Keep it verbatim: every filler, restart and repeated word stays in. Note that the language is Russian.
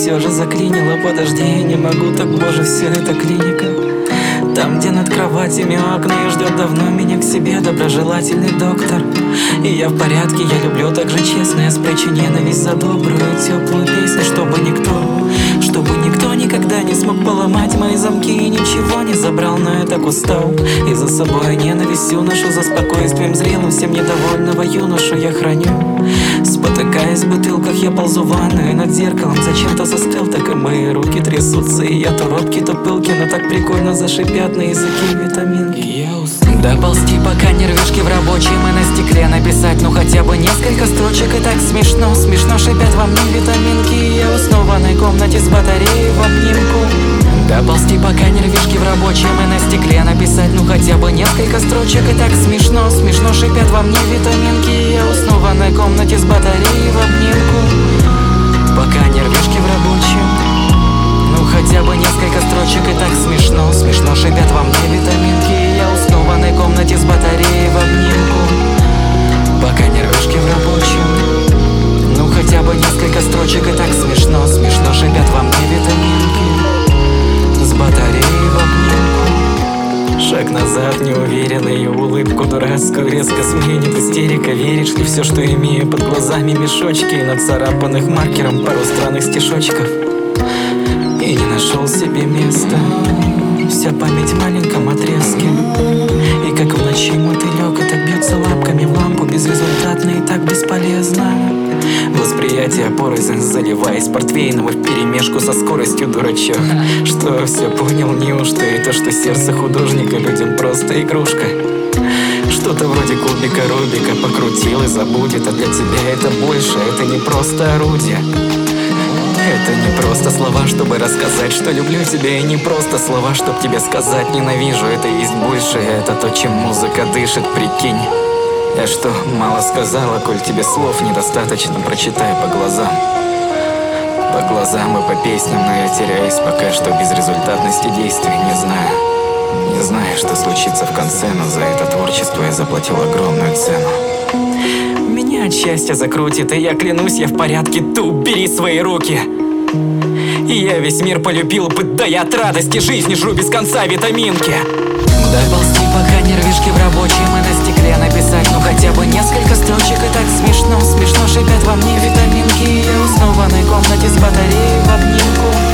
все же заклинило. Подожди, я не могу, так боже, все это клиника. Там, где над кроватями окна, и ждет давно меня к себе доброжелательный доктор. И я в порядке, я люблю так же честно. Я спрячу ненависть за добрую теплую песню, чтобы никто, чтобы никто никогда не смог поломать мои замки и ничего не забрал. Но я так устал, и за собой ненависть уношу, за спокойствием зрелым всем недовольного юношу я храню. Спотыкаясь в бутылках, я ползу в ванную, и над зеркалом зачем-то застыл. Так и мои руки трясутся, и я то робкий, то пылкий, но так прикольно зашипят на языке витаминки. Доползти, пока нервишки в рабочем, и на стекле написать, ну хотя бы несколько строчек. И так смешно, смешно шипят во мне витаминки. И я усну в ванной комнате с батареей в обнимку. Доползти, пока нервишки в рабочем, и на стекле написать, ну хотя бы несколько строчек. И так смешно, смешно шипят во мне витаминки. И я усну в ванной комнате с батареей в обнимку. Пока нервишки в рабочем, ну хотя бы несколько строчек. И так смешно, смешно шипят во мне витаминки. И я усну в ванной комнате с батареей в обнимку. Пока нервишки в рабочем, ну хотя бы несколько строчек. И так смешно, смешно шипят во мне витаминки. С батареей в обнимку. Шаг назад, неуверенный, улыбку дурацкую резко сменит истерика. Веришь ли все, что имею под глазами мешочки, и нацарапанных маркером пару странных стишочков? И не нашел себе места, вся память в маленьком отрезке. И как в ночи мотылек, и так бьется лапками в лампу, безрезультатно и так бесполезно. Восприятие порознь, заливаясь портвейном и вперемешку со скоростью дурачок. Что, все понял, неужто и то, что сердце художника людям просто игрушка? Что-то вроде кубика Рубика покрутил и забудет, а для тебя это больше, это не просто орудие. Это не просто слова, чтобы рассказать, что люблю тебя, и не просто слова, чтоб тебе сказать ненавижу. Это есть больше, это то, чем музыка дышит, прикинь. Я что, мало сказала, коль тебе слов недостаточно, прочитай по глазам. По глазам и по песням, но я теряюсь пока что без результатности действий. Не знаю, не знаю, что случится в конце, но за это творчество я заплатил огромную цену. Меня от счастья закрутит, и я клянусь, я в порядке, ты убери свои руки. И я весь мир полюбил бы, да я от радости жизни жру без конца витаминки. Доползти, пока нервишки в рабочем, и на стекле написать, ну хотя бы несколько строчек. И так смешно, смешно шипят во мне витаминки. И я усну в ванной комнате с батареей в обнимку.